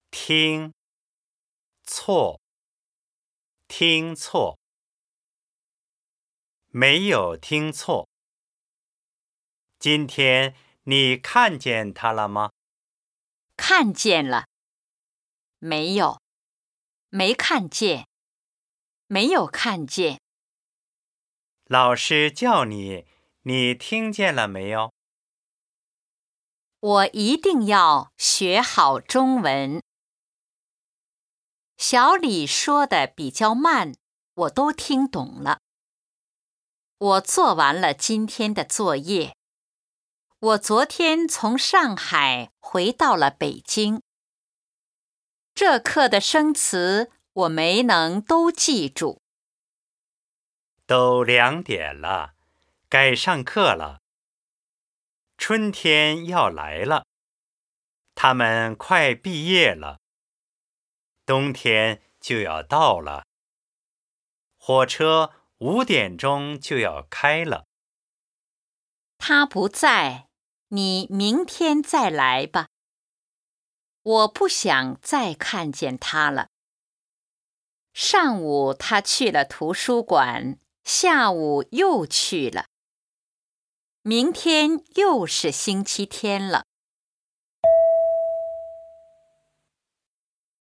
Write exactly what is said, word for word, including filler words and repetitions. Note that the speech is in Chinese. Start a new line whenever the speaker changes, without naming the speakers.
听错，听错，没有听错。今天你看见他了吗？
看见了。没有，没看见，没有看见。
老师叫你，你听见了没有？
我一定要学好中文。小李说的比较慢，我都听懂了。我做完了今天的作业。我昨天从上海回到了北京。这课的生词我没能都记住。
都两点了，该上课了。春天要来了，他们快毕业了。冬天就要到了，火车五点钟就要开了。
他不在，你明天再来吧。我不想再看见他了。上午他去了图书馆，下午又去了。明天又是星期天了。